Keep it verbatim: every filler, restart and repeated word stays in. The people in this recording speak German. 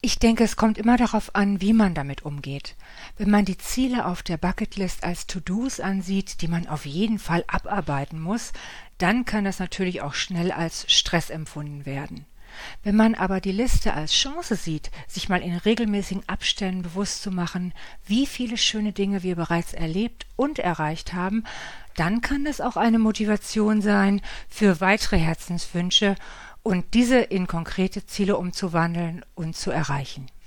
Ich denke, es kommt immer darauf an, wie man damit umgeht. Wenn man die Ziele auf der Bucketlist als To-Dos ansieht, die man auf jeden Fall abarbeiten muss, dann kann das natürlich auch schnell als Stress empfunden werden. Wenn man aber die Liste als Chance sieht, sich mal in regelmäßigen Abständen bewusst zu machen, wie viele schöne Dinge wir bereits erlebt und erreicht haben, dann kann das auch eine Motivation sein für weitere Herzenswünsche und diese in konkrete Ziele umzuwandeln und zu erreichen.